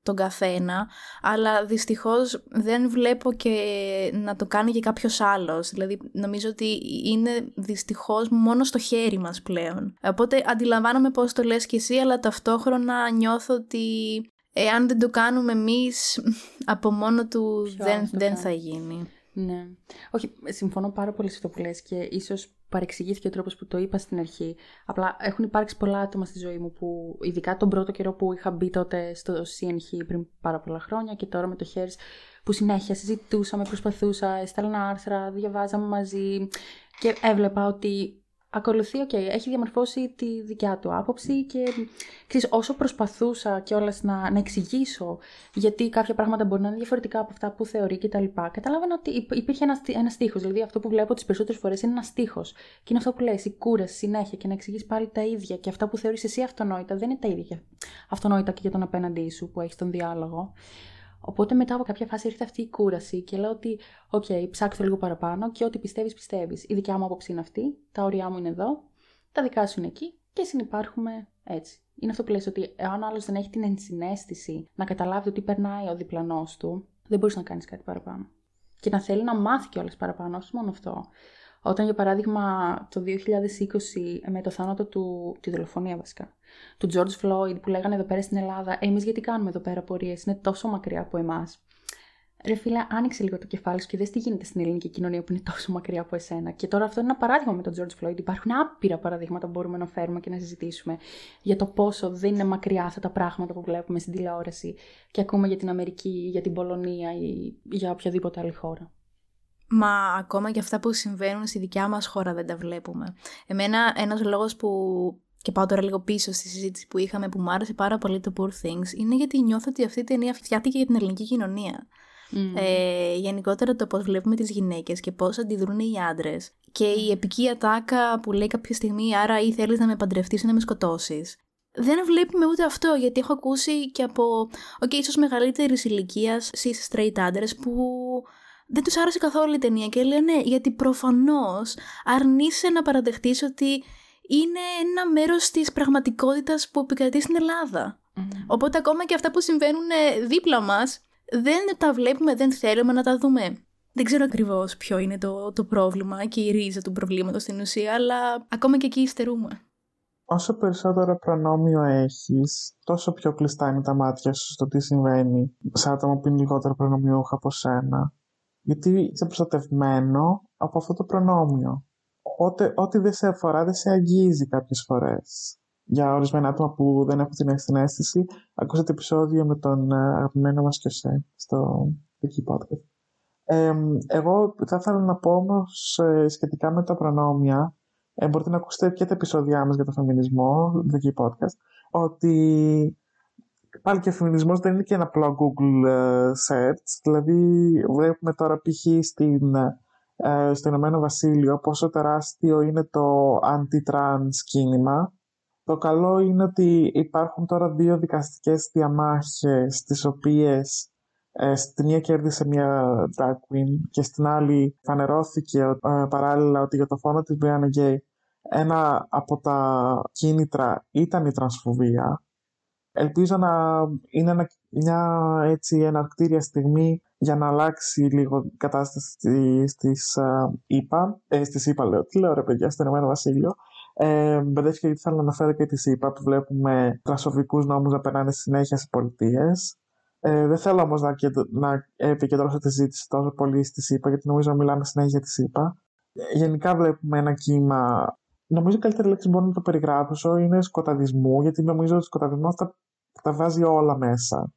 τον καθένα, αλλά δυστυχώς δεν βλέπω και να το κάνει και κάποιος άλλος. Δηλαδή νομίζω ότι είναι δυστυχώς μόνο στο χέρι μας πλέον. Οπότε αντιλαμβάνομαι πώς το λες κι εσύ, αλλά ταυτόχρονα νιώθω ότι εάν δεν το κάνουμε εμείς, από μόνο του δεν, δεν θα γίνει. Ναι. Όχι, συμφωνώ πάρα πολύ σε αυτό που λες και ίσως παρεξηγήθηκε ο τρόπος που το είπα στην αρχή. Απλά έχουν υπάρξει πολλά άτομα στη ζωή μου που, ειδικά τον πρώτο καιρό που είχα μπει τότε στο σι εν έιτς πριν πάρα πολλά χρόνια και τώρα με το Hers, που συνέχεια συζητούσαμε, προσπαθούσα, έστελνα άρθρα, διαβάζαμε μαζί και έβλεπα ότι ακολουθεί, οκ, okay, έχει διαμορφώσει τη δικιά του άποψη και ξέρεις, όσο προσπαθούσα κιόλας να, να εξηγήσω γιατί κάποια πράγματα μπορεί να είναι διαφορετικά από αυτά που θεωρεί κτλ. Καταλάβαινα ότι υπήρχε ένα, ένα στίχος. Δηλαδή αυτό που βλέπω τις περισσότερες φορές είναι ένα στίχος. Και είναι αυτό που λες, η κούραση συνέχεια και να εξηγείς πάλι τα ίδια. Και αυτά που θεωρείς εσύ αυτονόητα δεν είναι τα ίδια αυτονόητα και για τον απέναντί σου που έχει τον διάλογο. Οπότε μετά από κάποια φάση ήρθε αυτή η κούραση και λέω ότι, οκ, okay, ψάξτε λίγο παραπάνω και ό,τι πιστεύεις, πιστεύεις. Η δικιά μου άποψη είναι αυτή, τα όρια μου είναι εδώ, τα δικά σου είναι εκεί και συνυπάρχουμε έτσι. Είναι αυτό που λες ότι αν ο άλλος δεν έχει την ενσυναίσθηση να καταλάβει ότι περνάει ο διπλανός του, δεν μπορείς να κάνεις κάτι παραπάνω. Και να θέλει να μάθει κιόλας παραπάνω, όχι μόνο αυτό. Όταν για παράδειγμα το δύο χιλιάδες είκοσι με το θάνατο του, τη δολοφονία βασικά, του George Floyd που λέγανε εδώ πέρα στην Ελλάδα, εμείς γιατί κάνουμε εδώ πέρα πορείες, είναι τόσο μακριά από εμάς. Ρε φίλε, άνοιξε λίγο το κεφάλι σου και δες τι γίνεται στην ελληνική κοινωνία που είναι τόσο μακριά από εσένα. Και τώρα αυτό είναι ένα παράδειγμα με τον George Floyd. Υπάρχουν άπειρα παραδείγματα που μπορούμε να φέρουμε και να συζητήσουμε για το πόσο δεν είναι μακριά αυτά τα πράγματα που βλέπουμε στην τηλεόραση και ακούμε για την Αμερική, για την Πολωνία ή για οποιαδήποτε άλλη χώρα. Μα ακόμα και αυτά που συμβαίνουν στη δικιά μας χώρα δεν τα βλέπουμε. Εμένα ένας λόγος που, και πάω τώρα λίγο πίσω στη συζήτηση που είχαμε, που μου άρεσε πάρα πολύ το Poor Things, είναι γιατί νιώθω ότι αυτή η ταινία φτιάχτηκε για την ελληνική κοινωνία. Mm. Ε, γενικότερα το πώς βλέπουμε τις γυναίκες και πώς αντιδρούν οι άντρες και η επική ατάκα που λέει κάποια στιγμή άρα ή θέλεις να με παντρευτείς ή να με σκοτώσεις. Δεν βλέπουμε ούτε αυτό, γιατί έχω ακούσει και από okay, ίσως μεγαλύτερης ηλικίας cis straight άντρες που δεν τους άρεσε καθόλου η ταινία και λένε ναι, γιατί προφανώς αρνείσαι να παραδεχτείς ότι είναι ένα μέρος της πραγματικότητας που επικρατεί στην Ελλάδα. Mm. Οπότε ακόμα και αυτά που συμβαίνουν δίπλα μας δεν τα βλέπουμε, δεν θέλουμε να τα δούμε. Δεν ξέρω ακριβώς ποιο είναι το, το πρόβλημα και η ρίζα του προβλήματος στην ουσία, αλλά ακόμα και εκεί υστερούμε. Όσο περισσότερο προνόμιο έχεις, τόσο πιο κλειστά είναι τα μάτια σου στο τι συμβαίνει σε άτομα που είναι λιγότερο προνομιούχα από σένα. Γιατί είσαι προστατευμένο από αυτό το προνόμιο. Οπότε, ό,τι δεν σε αφορά, δεν σε αγγίζει κάποιες φορές. Για ορισμένα άτομα που δεν έχουν την ενσυναίσθηση, ακούσατε επεισόδιο με τον αγαπημένο μας Κιωσέ στο Wiki Podcast. Ε, εγώ θα ήθελα να πω όμως ε, σχετικά με τα προνόμια, ε, μπορείτε να ακούσετε και τα επεισόδια μας για το φεμινισμό, το Wiki Podcast, ότι πάλι και ο φεμινισμός δεν είναι και ένα απλό Google search. Δηλαδή βλέπουμε τώρα π.χ. στην, ε, στο Ηνωμένο Βασίλειο πόσο τεράστιο είναι το anti-trans κίνημα. Το καλό είναι ότι υπάρχουν τώρα δύο δικαστικές διαμάχες τις οποίες ε, στη μία κέρδισε μια drag queen και στην άλλη φανερώθηκε ε, παράλληλα ότι για το φόνο της Brianna Ghey ένα από τα κίνητρα ήταν η τρανσφοβία. Ελπίζω να είναι ένα, μια έτσι εναρκτήρια στιγμή για να αλλάξει λίγο η κατάσταση στις ΗΠΑ. Ε, στις ΗΠΑ λέω, τι λέω ρε παιδιά, στο Ηνωμένο Βασίλειο. Ε, Μπερδεύτηκα γιατί θέλω να αναφέρω και τις ΗΠΑ που βλέπουμε τρανσφοβικούς νόμους να περνάνε συνέχεια στις πολιτείες. Ε, δεν θέλω όμως να, να επικεντρώσω τη συζήτηση τόσο πολύ στις ΗΠΑ, γιατί νομίζω να μιλάμε συνέχεια για τις ΗΠΑ. Ε, γενικά βλέπουμε ένα κύμα. Νομίζω η καλύτερη λέξη που μπορώ να το περιγράψω είναι σκοταδισμού, γιατί νομίζω ότι ο σκοταδισμός τα, τα βάζει όλα μέσα.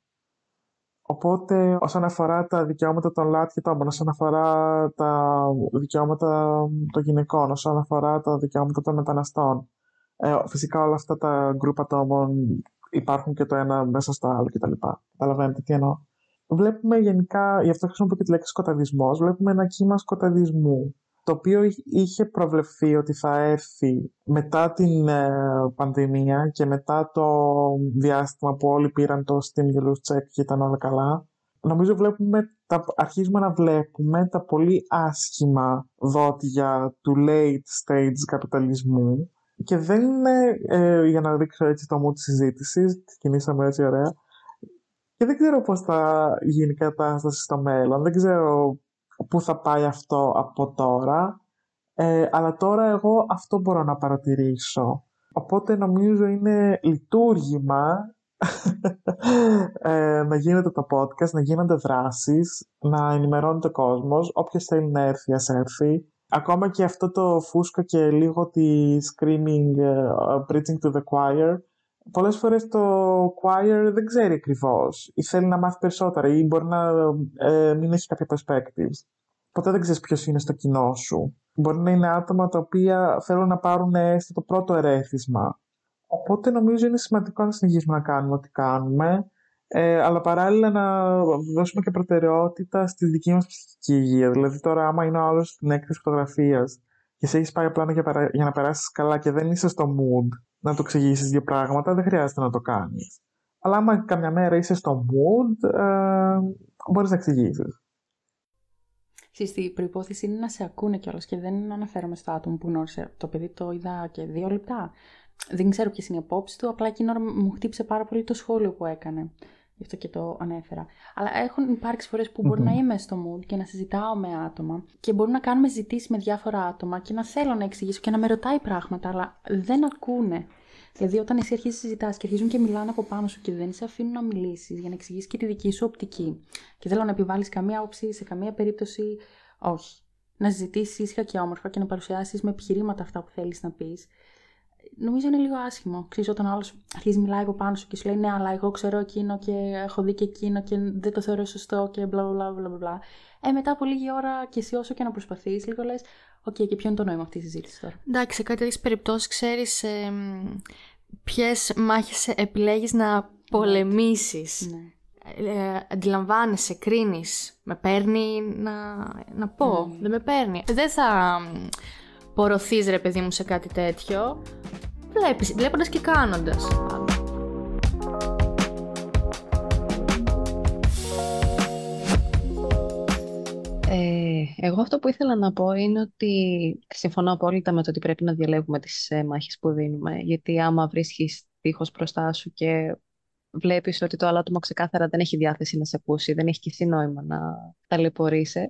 Οπότε, όσον αφορά τα δικαιώματα των ΛΑΤ και τόμων, όσον αφορά τα δικαιώματα των γυναικών, όσον αφορά τα δικαιώματα των μεταναστών, ε, φυσικά όλα αυτά τα γκρουπ ατόμων υπάρχουν και το ένα μέσα στο άλλο κτλ. Καταλαβαίνετε τι εννοώ. Βλέπουμε γενικά, γι' αυτό χρησιμοποιώ και τη λέξη σκοταδισμός, βλέπουμε ένα κύμα σκοταδισμού, το οποίο είχε προβλεφθεί ότι θα έρθει μετά την ε, πανδημία και μετά το διάστημα που όλοι πήραν το stimulus check και ήταν όλα καλά. Νομίζω βλέπουμε, τα, αρχίζουμε να βλέπουμε τα πολύ άσχημα δόντια του late stage καπιταλισμού και δεν είναι, ε, για να δείξω έτσι το μου της συζήτησης, ξεκινήσαμε έτσι ωραία, Και δεν ξέρω πώς θα γίνει η κατάσταση στο μέλλον. Δεν ξέρω πού θα πάει αυτό από τώρα. Ε, αλλά τώρα εγώ αυτό μπορώ να παρατηρήσω. Οπότε νομίζω είναι λειτουργήμα ε, να γίνεται το podcast, να γίνονται δράσεις, να ενημερώνεται ο κόσμος. Όποιος θέλει να έρθει, ας έρθει. Ακόμα και αυτό το φούσκο και λίγο τη screaming, uh, preaching to the choir. Πολλές φορές το choir δεν ξέρει ακριβώς ή θέλει να μάθει περισσότερα ή μπορεί να ε, μην έχει κάποια perspectives. Ποτέ δεν ξέρεις ποιος είναι στο κοινό σου. Μπορεί να είναι άτομα τα οποία θέλουν να πάρουν έστω το πρώτο ερέθισμα. Οπότε νομίζω είναι σημαντικό να συνεχίσουμε να κάνουμε ό,τι κάνουμε, ε, αλλά παράλληλα να δώσουμε και προτεραιότητα στη δική μας ψυχική υγεία. Δηλαδή τώρα άμα είναι ο άλλος στην έκθεση φωτογραφίας και σε έχεις πάει απλά για, παρα... για να περάσεις καλά και δεν είσαι στο mood να του εξηγήσεις δύο πράγματα, δεν χρειάζεται να το κάνεις. Αλλά άμα καμιά μέρα είσαι στο mood, ε, μπορείς να εξηγήσεις. Η προϋπόθεση είναι να σε ακούνε κιόλας και δεν αναφέρομαι στο άτομο που γνώρισε. Το παιδί το είδα και δύο λεπτά. Δεν ξέρω ποιες είναι οι απόψεις του, απλά εκείνη ώρα μου χτύπησε πάρα πολύ το σχόλιο που έκανε. Γι' αυτό και το ανέφερα. Αλλά έχουν υπάρξει φορές που μπορεί mm-hmm. να είμαι στο mood και να συζητάω με άτομα και μπορούμε να κάνουμε συζητήσεις με διάφορα άτομα και να θέλω να εξηγήσω και να με ρωτάει πράγματα, αλλά δεν ακούνε. Δηλαδή, όταν εσύ αρχίζεις να συζητάς και αρχίζουν και μιλάνε από πάνω σου και δεν σε αφήνουν να μιλήσεις για να εξηγήσεις και τη δική σου οπτική. Και θέλω να επιβάλλεις καμία άποψη σε καμία περίπτωση, όχι. Να συζητήσεις ήσυχα και όμορφα και να παρουσιάσεις με επιχειρήματα αυτά που θέλεις να πεις. Νομίζω είναι λίγο άσχημο. Ξέρεις, όταν ο άλλος αρχίζει μιλάει από πάνω σου και σου λέει ναι, αλλά εγώ ξέρω εκείνο και έχω δει και εκείνο και δεν το θεωρώ σωστό και μπλα μπλα μπλα μπλα. Ε, μετά από λίγη ώρα και εσύ όσο και να προσπαθείς, λίγο λες, οκ, okay, και ποιο είναι το νόημα αυτή τη συζήτηση τώρα. Εντάξει, σε κάτι τέτοιες περιπτώσεις ξέρεις ε, ποιες μάχες επιλέγεις να πολεμήσεις. Ναι. Ε, αντιλαμβάνεσαι, κρίνεις. Με παίρνει να, να πω, mm. δεν με παίρνει. Δεν θα πορωθείς ρε παιδί μου σε κάτι τέτοιο. Βλέπεις, βλέποντας και κάνοντας. Ε, εγώ αυτό που ήθελα να πω είναι ότι συμφωνώ απόλυτα με το ότι πρέπει να διαλέγουμε τις ε, μάχες που δίνουμε. Γιατί άμα βρίσκεις τείχος μπροστά σου και βλέπεις ότι το άλλο άτομο ξεκάθαρα δεν έχει διάθεση να σε ακούσει, δεν έχει και εσύ νόημα να ταλαιπωρείσαι.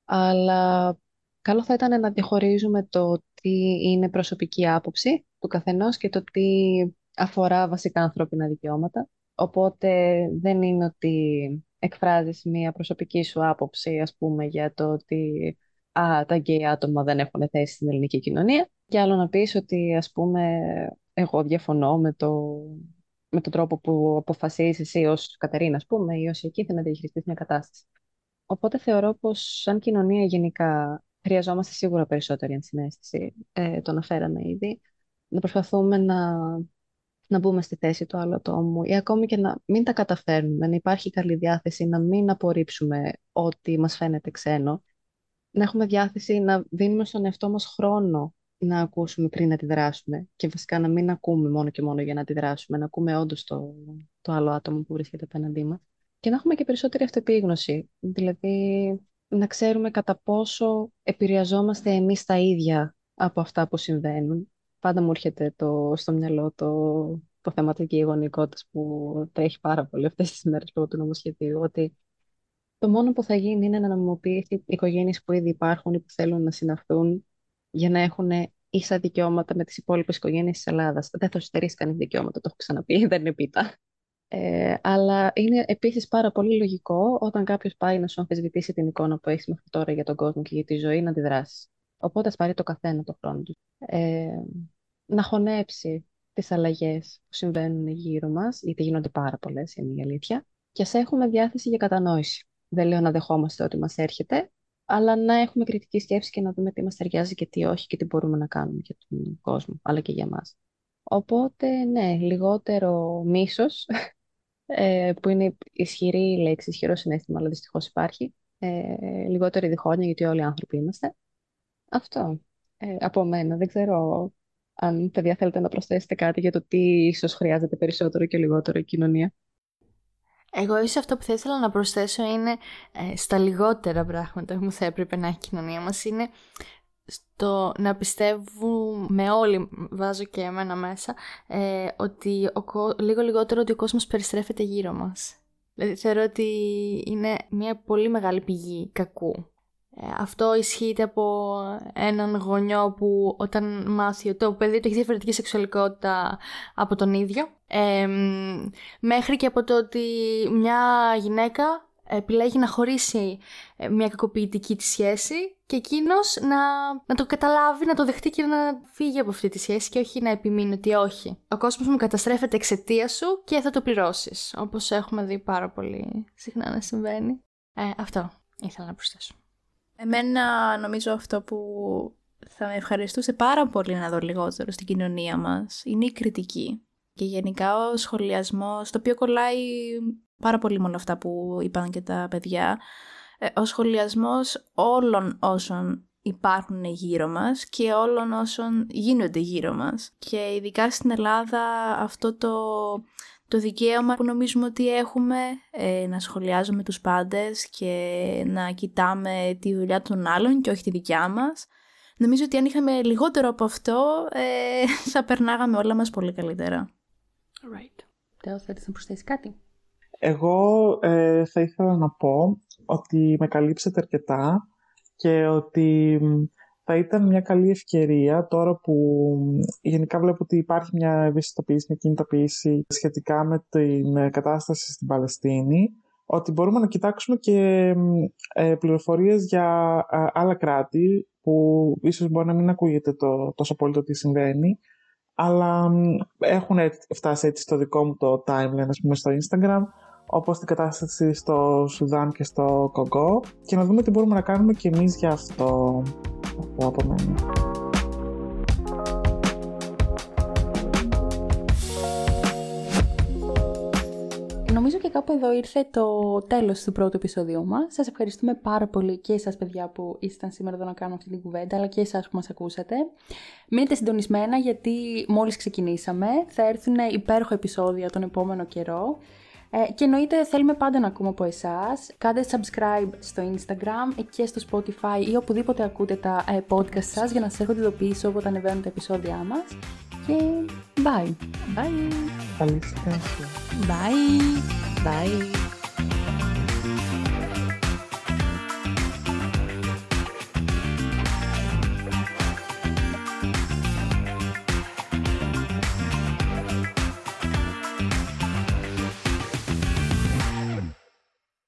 Αλλά καλό θα ήταν να διαχωρίζουμε το τι είναι προσωπική άποψη του καθενός και το τι αφορά βασικά ανθρώπινα δικαιώματα. Οπότε δεν είναι ότι εκφράζεις μια προσωπική σου άποψη, ας πούμε, για το ότι α, τα γκέι άτομα δεν έχουν θέση στην ελληνική κοινωνία. Και άλλο να πεις ότι, ας πούμε, εγώ διαφωνώ με, το, με τον τρόπο που αποφασίζεις εσύ ως Κατερίνα, ας πούμε, ή ως εκεί να διαχειριστείς μια κατάσταση. Οπότε θεωρώ πως σαν κοινωνία γενικά χρειαζόμαστε σίγουρα περισσότερη ενσυναίσθηση, ε, το αναφέραμε ήδη, να προσπαθούμε να, να μπούμε στη θέση του άλλου ατόμου ή ακόμη και να μην τα καταφέρνουμε, να υπάρχει καλή διάθεση, να μην απορρίψουμε ό,τι μας φαίνεται ξένο, να έχουμε διάθεση να δίνουμε στον εαυτό μας χρόνο να ακούσουμε πριν να αντιδράσουμε και βασικά να μην ακούμε μόνο και μόνο για να αντιδράσουμε, να ακούμε όντως το, το άλλο άτομο που βρίσκεται απέναντί μας και να έχουμε και περισσότερη αυτοεπίγνωση, δηλαδή να ξέρουμε κατά πόσο επηρεαζόμαστε εμείς τα ίδια από αυτά που συμβαίνουν. Πάντα μου έρχεται το, στο μυαλό το, το θέμα της γειτονικότητας που τρέχει πάρα πολύ αυτές τις μέρες λόγω του νομοσχεδίου, ότι το μόνο που θα γίνει είναι να νομιμοποιήσει οι οικογένειες που ήδη υπάρχουν ή που θέλουν να συναυθούν για να έχουν ίσα δικαιώματα με τις υπόλοιπες οικογένειες της Ελλάδας. Δεν θα σου στερήσει κανείς δικαιώματα, το έχω ξαναπεί, δεν είναι πίτα. Ε, αλλά είναι επίσης πάρα πολύ λογικό όταν κάποιος πάει να σου αμφισβητήσει την εικόνα που έχεις μέχρι τώρα για τον κόσμο και για τη ζωή να αντιδράσει. Οπότε ας πάρει το καθένα το χρόνο του. Ε, να χωνέψει τις αλλαγές που συμβαίνουν γύρω μας, γιατί γίνονται πάρα πολλές, είναι η αλήθεια, και ας έχουμε διάθεση για κατανόηση. Δεν λέω να δεχόμαστε ότι μας έρχεται, αλλά να έχουμε κριτική σκέψη και να δούμε τι μας ταιριάζει και τι όχι και τι μπορούμε να κάνουμε για τον κόσμο, αλλά και για μας. Οπότε, ναι, λιγότερο μίσος, ε, που είναι ισχυρή λέξη, ισχυρό συναίσθημα, αλλά δυστυχώς υπάρχει. Ε, λιγότερη διχόνοια, γιατί όλοι οι άνθρωποι είμαστε. Αυτό. Ε, από μένα. Δεν ξέρω αν, παιδιά, θέλετε να προσθέσετε κάτι για το τι ίσως χρειάζεται περισσότερο και λιγότερο η κοινωνία. Εγώ ίσως αυτό που θα ήθελα να προσθέσω είναι ε, στα λιγότερα πράγματα που θα έπρεπε να έχει η κοινωνία μας είναι στο να πιστεύουμε όλοι, βάζω και εμένα μέσα, ε, ότι ο, λίγο λιγότερο ότι ο κόσμος περιστρέφεται γύρω μας. Δηλαδή θεωρώ ότι είναι μια πολύ μεγάλη πηγή κακού. Ε, αυτό ισχύει από έναν γονιό που όταν μάθει ότι το παιδί του έχει διαφορετική σεξουαλικότητα από τον ίδιο, ε, μέχρι και από το ότι μια γυναίκα επιλέγει να χωρίσει μια κακοποιητική τη σχέση και εκείνος να, να το καταλάβει, να το δεχτεί και να φύγει από αυτή τη σχέση και όχι να επιμείνει ότι όχι. Ο κόσμος μου καταστρέφεται εξαιτία σου και θα το πληρώσεις, όπως έχουμε δει πάρα πολύ συχνά να συμβαίνει. Ε, αυτό ήθελα να προσθέσω. Εμένα νομίζω αυτό που θα με ευχαριστούσε πάρα πολύ να δω λιγότερο στην κοινωνία μας είναι η κριτική. Και γενικά ο σχολιασμός, το οποίο κολλάει πάρα πολύ με όλα αυτά που είπαν και τα παιδιά, ο σχολιασμός όλων όσων υπάρχουν γύρω μας και όλων όσων γίνονται γύρω μας. Και ειδικά στην Ελλάδα αυτό το, το δικαίωμα που νομίζουμε ότι έχουμε, ε, να σχολιάζουμε τους πάντες και να κοιτάμε τη δουλειά των άλλων και όχι τη δικιά μας. Νομίζω ότι αν είχαμε λιγότερο από αυτό, ε, θα περνάγαμε όλα μας πολύ καλύτερα. Right. Τέο, θέλεις να προσθέσεις κάτι? Εγώ ε, θα ήθελα να πω ότι με καλύψετε αρκετά και ότι θα ήταν μια καλή ευκαιρία τώρα που γενικά βλέπω ότι υπάρχει μια ευαισθητοποίηση, μια κινητοποίηση σχετικά με την κατάσταση στην Παλαιστίνη, ότι μπορούμε να κοιτάξουμε και ε, πληροφορίες για ε, άλλα κράτη που ίσως μπορεί να μην ακούγεται το, τόσο πολύ το τι συμβαίνει, αλλά έχουν φτάσει έτσι στο δικό μου το timeline, ας πούμε, στο Instagram, όπως την κατάσταση στο Σουδάν και στο Κονγκό, και να δούμε τι μπορούμε να κάνουμε και εμείς για αυτό. Αυτό από μένα. Νομίζω και κάπου εδώ ήρθε το τέλος του πρώτου επεισόδιου μας. Σας ευχαριστούμε πάρα πολύ και εσάς παιδιά που ήσταν σήμερα εδώ να κάνουμε αυτή την κουβέντα, αλλά και εσάς που μας ακούσατε. Μείνετε συντονισμένα γιατί μόλις ξεκινήσαμε, θα έρθουν υπέροχα επεισόδια τον επόμενο καιρό. Ε, και εννοείται θέλουμε πάντα να ακούμε από εσάς. Κάντε subscribe στο Instagram και στο Spotify ή οπουδήποτε ακούτε τα ε, podcast σας για να σας έρχονται ειδοποιήσεις όποτε ανεβαίνουν τα επεισόδια μας. Και bye! Bye! Καλή συνέχεια! Bye! Bye!